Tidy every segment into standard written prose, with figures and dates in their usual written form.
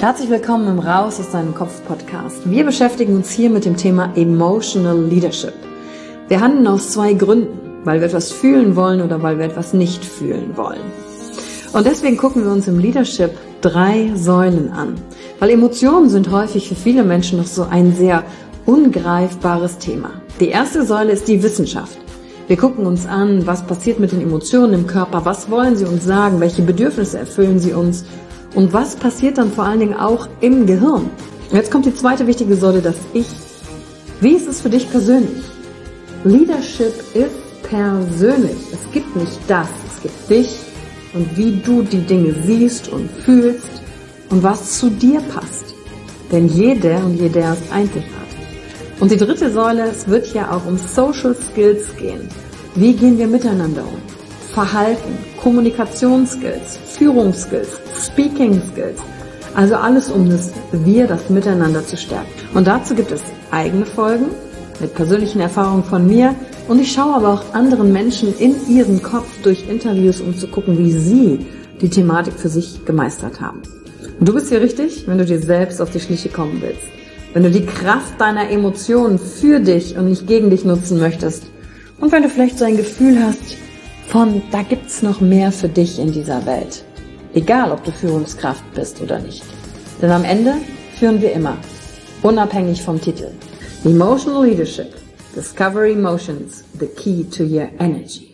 Herzlich willkommen im Raus aus deinem Kopf Podcast. Wir beschäftigen uns hier mit dem Thema Emotional Leadership. Wir handeln aus zwei Gründen, weil wir etwas fühlen wollen oder weil wir etwas nicht fühlen wollen. Und deswegen gucken wir uns im Leadership 3 Säulen an, weil Emotionen sind häufig für viele Menschen noch so ein sehr ungreifbares Thema. Die erste Säule ist die Wissenschaft. Wir gucken uns an, was passiert mit den Emotionen im Körper, was wollen sie uns sagen, welche Bedürfnisse erfüllen sie uns und was passiert dann vor allen Dingen auch im Gehirn. Und jetzt kommt die zweite wichtige Säule, das Ich. Wie ist es für dich persönlich? Leadership ist persönlich. Es gibt nicht das, es gibt dich und wie du die Dinge siehst und fühlst und was zu dir passt. Denn jeder und jeder ist einzigartig. Und die dritte Säule, es wird ja auch um Social Skills gehen. Wie gehen wir miteinander um? Verhalten, Kommunikationsskills, Führungsskills, Speaking Skills. Also alles um das Miteinander zu stärken. Und dazu gibt es eigene Folgen mit persönlichen Erfahrungen von mir. Und ich schaue aber auch anderen Menschen in ihren Kopf durch Interviews, um zu gucken, wie sie die Thematik für sich gemeistert haben. Und du bist hier richtig, wenn du dir selbst auf die Schliche kommen willst. Wenn du die Kraft deiner Emotionen für dich und nicht gegen dich nutzen möchtest. Und wenn du vielleicht so ein Gefühl hast von, da gibt's noch mehr für dich in dieser Welt. Egal, ob du Führungskraft bist oder nicht. Denn am Ende führen wir immer, unabhängig vom Titel. Emotional Leadership. Discover Emotions, the key to your energy.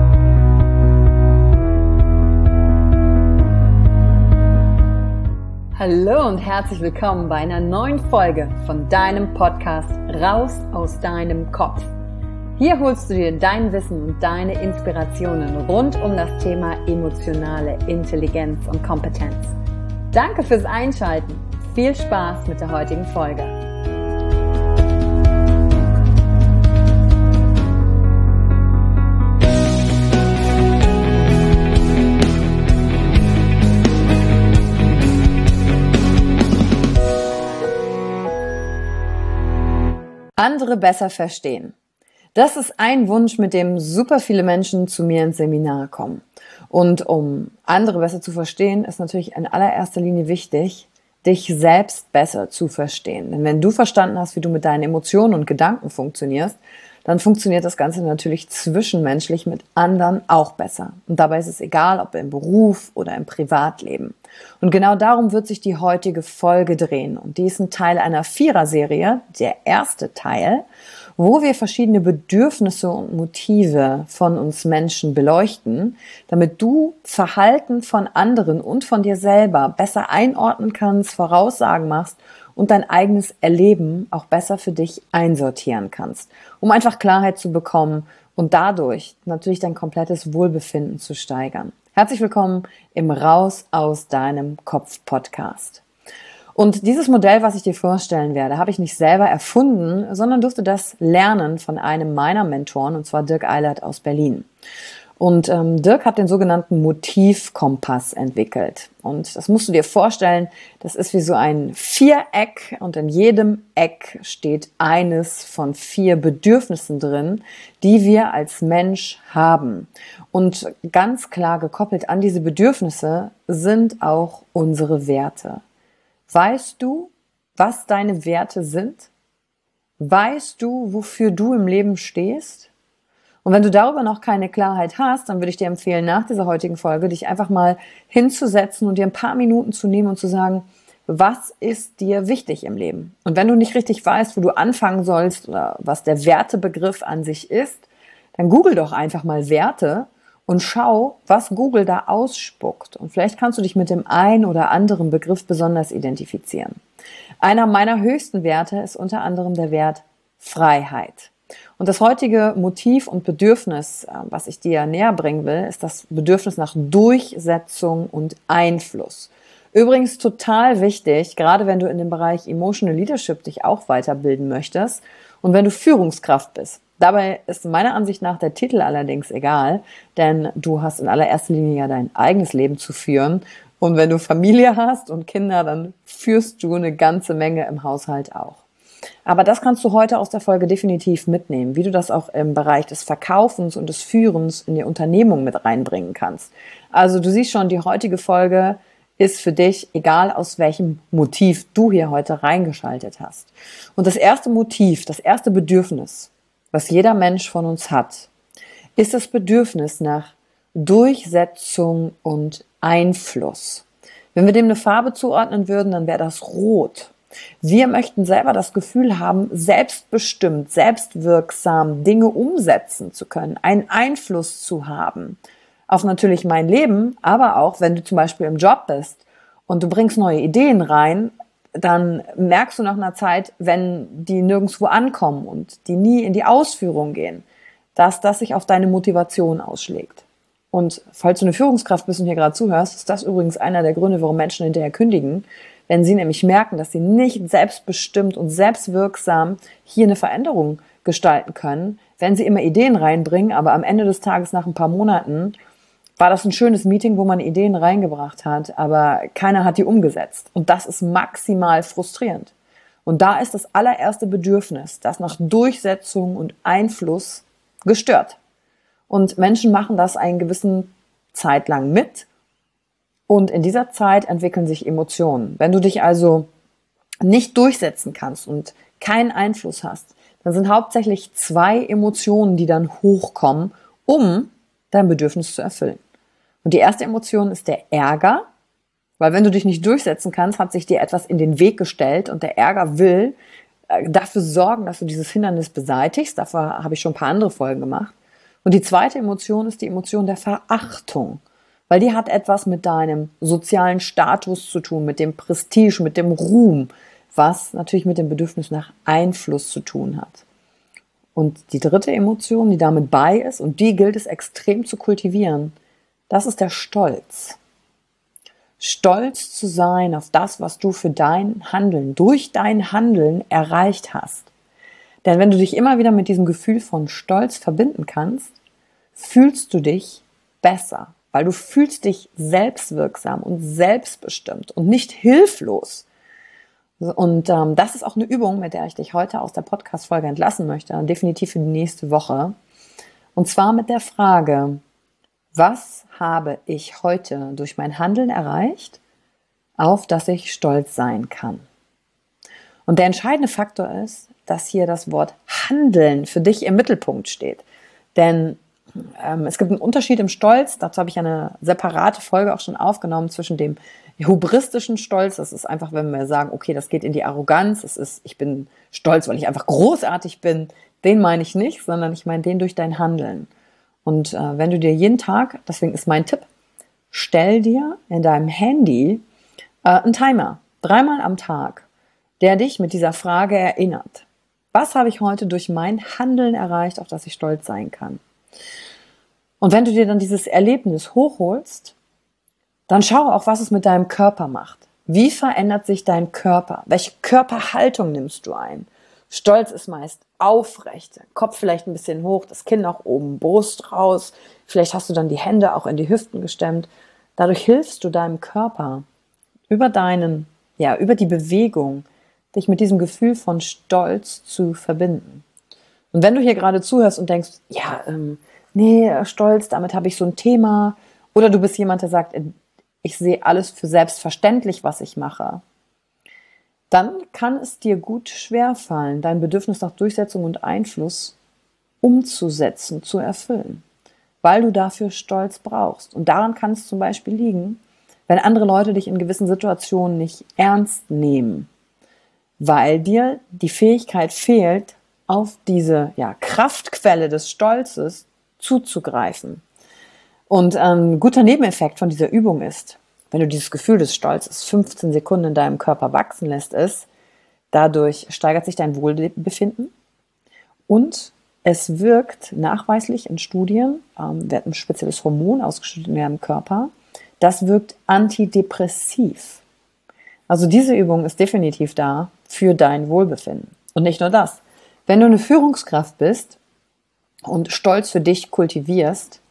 Hallo und herzlich willkommen bei einer neuen Folge von deinem Podcast Raus aus deinem Kopf. Hier holst du dir dein Wissen und deine Inspirationen rund um das Thema emotionale Intelligenz und Kompetenz. Danke fürs Einschalten. Viel Spaß mit der heutigen Folge. Andere besser verstehen. Das ist ein Wunsch, mit dem super viele Menschen zu mir ins Seminar kommen. Und um andere besser zu verstehen, ist natürlich in allererster Linie wichtig, dich selbst besser zu verstehen. Denn wenn du verstanden hast, wie du mit deinen Emotionen und Gedanken funktionierst, dann funktioniert das Ganze natürlich zwischenmenschlich mit anderen auch besser. Und dabei ist es egal, ob im Beruf oder im Privatleben. Und genau darum wird sich die heutige Folge drehen. Und die ist ein Teil einer 4er-Serie, der erste Teil, wo wir verschiedene Bedürfnisse und Motive von uns Menschen beleuchten, damit du Verhalten von anderen und von dir selber besser einordnen kannst, Voraussagen machst und dein eigenes Erleben auch besser für dich einsortieren kannst, um einfach Klarheit zu bekommen und dadurch natürlich dein komplettes Wohlbefinden zu steigern. Herzlich willkommen im Raus aus deinem Kopf Podcast. Und dieses Modell, was ich dir vorstellen werde, habe ich nicht selber erfunden, sondern durfte das lernen von einem meiner Mentoren, und zwar Dirk Eilert aus Berlin. Und Dirk hat den sogenannten Motivkompass entwickelt. Und das musst du dir vorstellen, das ist wie so ein Viereck und in jedem Eck steht eines von 4 Bedürfnissen drin, die wir als Mensch haben. Und ganz klar gekoppelt an diese Bedürfnisse sind auch unsere Werte. Weißt du, was deine Werte sind? Weißt du, wofür du im Leben stehst? Und wenn du darüber noch keine Klarheit hast, dann würde ich dir empfehlen, nach dieser heutigen Folge dich einfach mal hinzusetzen und dir ein paar Minuten zu nehmen und zu sagen, was ist dir wichtig im Leben? Und wenn du nicht richtig weißt, wo du anfangen sollst oder was der Wertebegriff an sich ist, dann google doch einfach mal Werte und schau, was Google da ausspuckt. Und vielleicht kannst du dich mit dem einen oder anderen Begriff besonders identifizieren. Einer meiner höchsten Werte ist unter anderem der Wert Freiheit. Und das heutige Motiv und Bedürfnis, was ich dir näher bringen will, ist das Bedürfnis nach Durchsetzung und Einfluss. Übrigens total wichtig, gerade wenn du in dem Bereich Emotional Leadership dich auch weiterbilden möchtest und wenn du Führungskraft bist. Dabei ist meiner Ansicht nach der Titel allerdings egal, denn du hast in allererster Linie ja dein eigenes Leben zu führen. Und wenn du Familie hast und Kinder, dann führst du eine ganze Menge im Haushalt auch. Aber das kannst du heute aus der Folge definitiv mitnehmen, wie du das auch im Bereich des Verkaufens und des Führens in die Unternehmung mit reinbringen kannst. Also du siehst schon, die heutige Folge ist für dich, egal aus welchem Motiv du hier heute reingeschaltet hast. Und das erste Motiv, das erste Bedürfnis, was jeder Mensch von uns hat, ist das Bedürfnis nach Durchsetzung und Einfluss. Wenn wir dem eine Farbe zuordnen würden, dann wäre das Rot. Wir möchten selber das Gefühl haben, selbstbestimmt, selbstwirksam Dinge umsetzen zu können, einen Einfluss zu haben auf natürlich mein Leben, aber auch, wenn du zum Beispiel im Job bist und du bringst neue Ideen rein, dann merkst du nach einer Zeit, wenn die nirgendwo ankommen und die nie in die Ausführung gehen, dass das sich auf deine Motivation ausschlägt. Und falls du eine Führungskraft bist und hier gerade zuhörst, ist das übrigens einer der Gründe, warum Menschen hinterher kündigen, wenn sie nämlich merken, dass sie nicht selbstbestimmt und selbstwirksam hier eine Veränderung gestalten können, wenn sie immer Ideen reinbringen, aber am Ende des Tages nach ein paar Monaten war das ein schönes Meeting, wo man Ideen reingebracht hat, aber keiner hat die umgesetzt. Und das ist maximal frustrierend. Und da ist das allererste Bedürfnis, das nach Durchsetzung und Einfluss gestört. Und Menschen machen das einen gewissen Zeit lang mit. Und in dieser Zeit entwickeln sich Emotionen. Wenn du dich also nicht durchsetzen kannst und keinen Einfluss hast, dann sind hauptsächlich 2 Emotionen, die dann hochkommen, um dein Bedürfnis zu erfüllen. Und die erste Emotion ist der Ärger, weil wenn du dich nicht durchsetzen kannst, hat sich dir etwas in den Weg gestellt und der Ärger will dafür sorgen, dass du dieses Hindernis beseitigst. Dafür habe ich schon ein paar andere Folgen gemacht. Und die zweite Emotion ist die Emotion der Verachtung, weil die hat etwas mit deinem sozialen Status zu tun, mit dem Prestige, mit dem Ruhm, was natürlich mit dem Bedürfnis nach Einfluss zu tun hat. Und die dritte Emotion, die damit bei ist, und die gilt es extrem zu kultivieren, das ist der Stolz. Stolz zu sein auf das, was du für dein Handeln, durch dein Handeln erreicht hast. Denn wenn du dich immer wieder mit diesem Gefühl von Stolz verbinden kannst, fühlst du dich besser, weil du fühlst dich selbstwirksam und selbstbestimmt und nicht hilflos. Und das ist auch eine Übung, mit der ich dich heute aus der Podcast-Folge entlassen möchte, definitiv für die nächste Woche. Und zwar mit der Frage: Was habe ich heute durch mein Handeln erreicht, auf das ich stolz sein kann? Und der entscheidende Faktor ist, dass hier das Wort Handeln für dich im Mittelpunkt steht. Denn es gibt einen Unterschied im Stolz, dazu habe ich eine separate Folge auch schon aufgenommen, zwischen dem hybristischen Stolz, das ist einfach, wenn wir sagen, okay, das geht in die Arroganz, es ist, ich bin stolz, weil ich einfach großartig bin, den meine ich nicht, sondern ich meine den durch dein Handeln. Und wenn du dir jeden Tag, deswegen ist mein Tipp, stell dir in deinem Handy einen Timer, 3-mal am Tag, der dich mit dieser Frage erinnert. Was habe ich heute durch mein Handeln erreicht, auf das ich stolz sein kann? Und wenn du dir dann dieses Erlebnis hochholst, dann schau auch, was es mit deinem Körper macht. Wie verändert sich dein Körper? Welche Körperhaltung nimmst du ein? Stolz ist meist aufrecht, Kopf vielleicht ein bisschen hoch, das Kinn nach oben, Brust raus. Vielleicht hast du dann die Hände auch in die Hüften gestemmt. Dadurch hilfst du deinem Körper über die Bewegung, dich mit diesem Gefühl von Stolz zu verbinden. Und wenn du hier gerade zuhörst und denkst, Stolz, damit habe ich so ein Thema, oder du bist jemand, der sagt, ich sehe alles für selbstverständlich, was ich mache, dann kann es dir gut schwerfallen, dein Bedürfnis nach Durchsetzung und Einfluss umzusetzen, zu erfüllen, weil du dafür Stolz brauchst. Und daran kann es zum Beispiel liegen, wenn andere Leute dich in gewissen Situationen nicht ernst nehmen, weil dir die Fähigkeit fehlt, auf diese Kraftquelle des Stolzes zuzugreifen. Und ein guter Nebeneffekt von dieser Übung ist, wenn du dieses Gefühl des Stolzes 15 Sekunden in deinem Körper wachsen lässt, dadurch steigert sich dein Wohlbefinden und es wirkt nachweislich in Studien, wird ein spezielles Hormon ausgeschüttet in deinem Körper, das wirkt antidepressiv. Also diese Übung ist definitiv da für dein Wohlbefinden. Und nicht nur das. Wenn du eine Führungskraft bist und Stolz für dich kultivierst,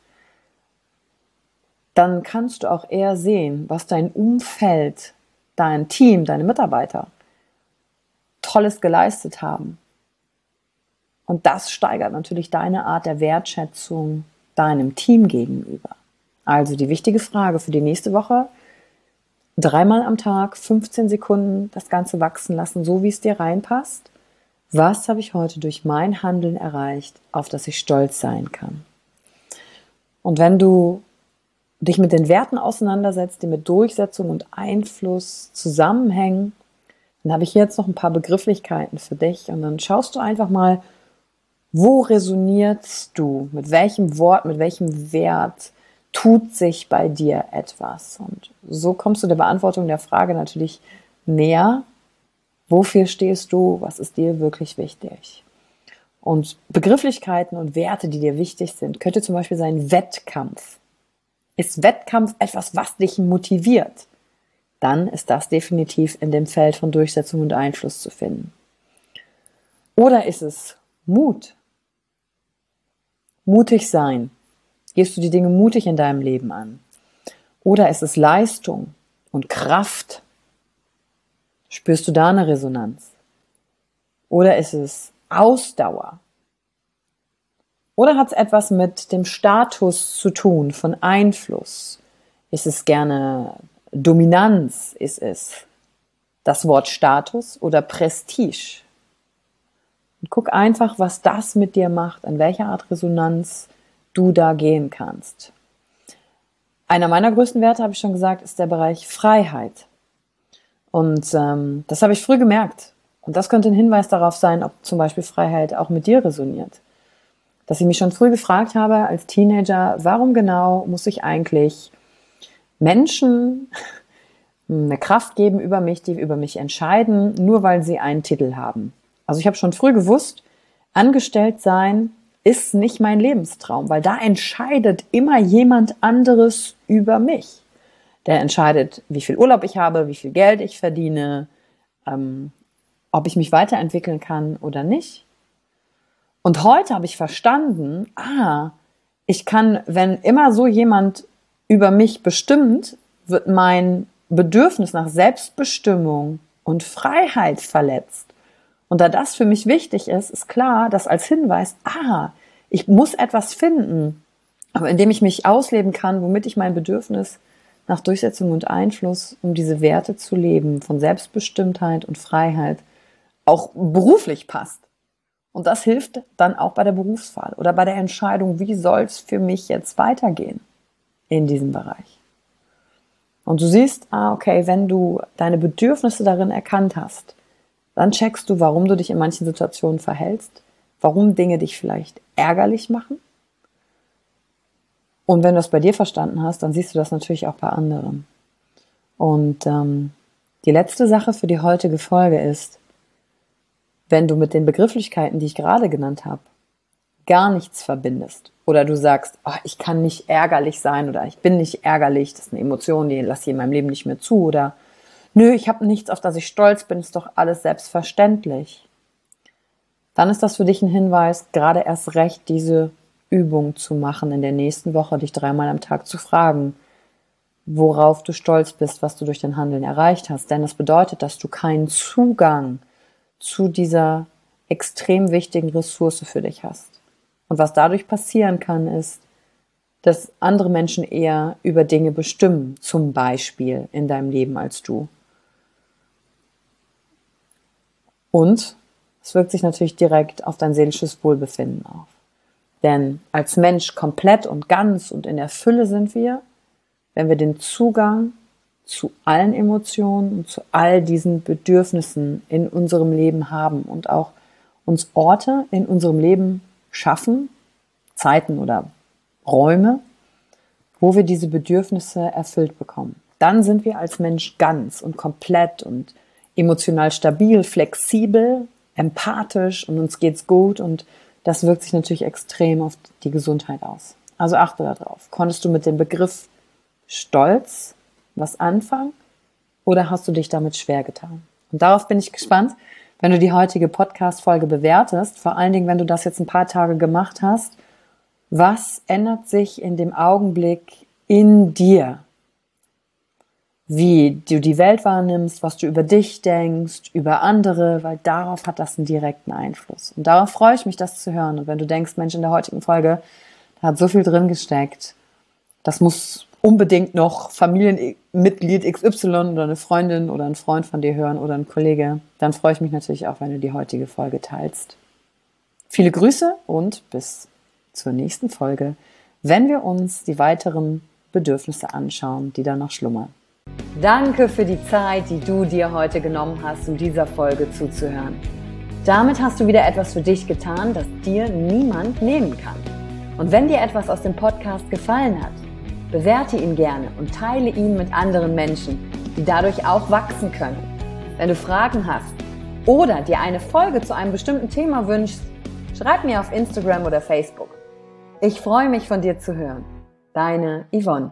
dann kannst du auch eher sehen, was dein Umfeld, dein Team, deine Mitarbeiter Tolles geleistet haben. Und das steigert natürlich deine Art der Wertschätzung deinem Team gegenüber. Also die wichtige Frage für die nächste Woche: dreimal am Tag, 15 Sekunden das Ganze wachsen lassen, so wie es dir reinpasst. Was habe ich heute durch mein Handeln erreicht, auf das ich stolz sein kann? Und wenn du dich mit den Werten auseinandersetzt, die mit Durchsetzung und Einfluss zusammenhängen, dann habe ich hier jetzt noch ein paar Begrifflichkeiten für dich und dann schaust du einfach mal, wo resonierst du? Mit welchem Wort, mit welchem Wert tut sich bei dir etwas? Und so kommst du der Beantwortung der Frage natürlich näher. Wofür stehst du? Was ist dir wirklich wichtig? Und Begrifflichkeiten und Werte, die dir wichtig sind, könnte zum Beispiel sein Wettkampf. Ist Wettkampf etwas, was dich motiviert? Dann ist das definitiv in dem Feld von Durchsetzung und Einfluss zu finden. Oder ist es Mut? Mutig sein. Gehst du die Dinge mutig in deinem Leben an? Oder ist es Leistung und Kraft? Spürst du da eine Resonanz? Oder ist es Ausdauer? Oder hat es etwas mit dem Status zu tun, von Einfluss? Ist es gerne Dominanz? Ist es das Wort Status oder Prestige? Und guck einfach, was das mit dir macht, in welcher Art Resonanz du da gehen kannst. Einer meiner größten Werte, habe ich schon gesagt, ist der Bereich Freiheit. Und das habe ich früh gemerkt. Und das könnte ein Hinweis darauf sein, ob zum Beispiel Freiheit auch mit dir resoniert. Dass ich mich schon früh gefragt habe als Teenager, warum genau muss ich eigentlich Menschen eine Kraft geben über mich, die über mich entscheiden, nur weil sie einen Titel haben. Also ich habe schon früh gewusst, angestellt sein ist nicht mein Lebenstraum, weil da entscheidet immer jemand anderes über mich. Der entscheidet, wie viel Urlaub ich habe, wie viel Geld ich verdiene, ob ich mich weiterentwickeln kann oder nicht. Und heute habe ich verstanden, ich kann, wenn immer so jemand über mich bestimmt, wird mein Bedürfnis nach Selbstbestimmung und Freiheit verletzt. Und da das für mich wichtig ist, ist klar, dass als Hinweis, ich muss etwas finden, aber indem ich mich ausleben kann, womit ich mein Bedürfnis nach Durchsetzung und Einfluss, um diese Werte zu leben, von Selbstbestimmtheit und Freiheit, auch beruflich passt. Und das hilft dann auch bei der Berufswahl oder bei der Entscheidung, wie soll es für mich jetzt weitergehen in diesem Bereich. Und du siehst, okay, wenn du deine Bedürfnisse darin erkannt hast, dann checkst du, warum du dich in manchen Situationen verhältst, warum Dinge dich vielleicht ärgerlich machen. Und wenn du das bei dir verstanden hast, dann siehst du das natürlich auch bei anderen. Und die letzte Sache für die heutige Folge ist, wenn du mit den Begrifflichkeiten, die ich gerade genannt habe, gar nichts verbindest oder du sagst, ich kann nicht ärgerlich sein oder ich bin nicht ärgerlich, das ist eine Emotion, die lasse ich in meinem Leben nicht mehr zu oder nö, ich habe nichts, auf das ich stolz bin, ist doch alles selbstverständlich. Dann ist das für dich ein Hinweis, gerade erst recht diese Übung zu machen, in der nächsten Woche dich 3-mal am Tag zu fragen, worauf du stolz bist, was du durch dein Handeln erreicht hast. Denn das bedeutet, dass du keinen Zugang zu dieser extrem wichtigen Ressource für dich hast. Und was dadurch passieren kann, ist, dass andere Menschen eher über Dinge bestimmen, zum Beispiel in deinem Leben als du. Und es wirkt sich natürlich direkt auf dein seelisches Wohlbefinden auf. Denn als Mensch komplett und ganz und in der Fülle sind wir, wenn wir den Zugang zu allen Emotionen und zu all diesen Bedürfnissen in unserem Leben haben und auch uns Orte in unserem Leben schaffen, Zeiten oder Räume, wo wir diese Bedürfnisse erfüllt bekommen. Dann sind wir als Mensch ganz und komplett und emotional stabil, flexibel, empathisch und uns geht's gut und das wirkt sich natürlich extrem auf die Gesundheit aus. Also achte darauf. Konntest du mit dem Begriff Stolz was anfangen oder hast du dich damit schwer getan? Und darauf bin ich gespannt, wenn du die heutige Podcast-Folge bewertest, vor allen Dingen, wenn du das jetzt ein paar Tage gemacht hast. Was ändert sich in dem Augenblick in dir? Wie du die Welt wahrnimmst, was du über dich denkst, über andere, weil darauf hat das einen direkten Einfluss. Und darauf freue ich mich, das zu hören. Und wenn du denkst, Mensch, in der heutigen Folge, da hat so viel drin gesteckt, das muss unbedingt noch Familienmitglied XY oder eine Freundin oder ein Freund von dir hören oder ein Kollege, dann freue ich mich natürlich auch, wenn du die heutige Folge teilst. Viele Grüße und bis zur nächsten Folge, wenn wir uns die weiteren Bedürfnisse anschauen, die da noch schlummern. Danke für die Zeit, die du dir heute genommen hast, um dieser Folge zuzuhören. Damit hast du wieder etwas für dich getan, das dir niemand nehmen kann. Und wenn dir etwas aus dem Podcast gefallen hat, bewerte ihn gerne und teile ihn mit anderen Menschen, die dadurch auch wachsen können. Wenn du Fragen hast oder dir eine Folge zu einem bestimmten Thema wünschst, schreib mir auf Instagram oder Facebook. Ich freue mich, von dir zu hören. Deine Yvonne.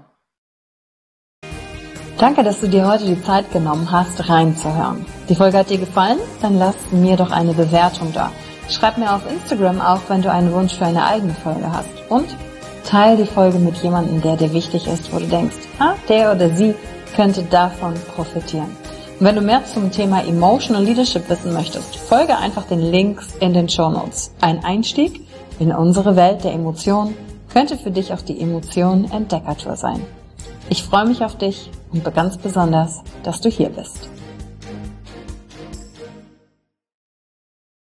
Danke, dass du dir heute die Zeit genommen hast, reinzuhören. Die Folge hat dir gefallen? Dann lass mir doch eine Bewertung da. Schreib mir auf Instagram auch, wenn du einen Wunsch für eine eigene Folge hast. Und teile die Folge mit jemandem, der dir wichtig ist, wo du denkst, der oder sie könnte davon profitieren. Und wenn du mehr zum Thema Emotional Leadership wissen möchtest, folge einfach den Links in den Shownotes. Ein Einstieg in unsere Welt der Emotionen könnte für dich auch die Emotionen-Entdeckertour sein. Ich freue mich auf dich und ganz besonders, dass du hier bist.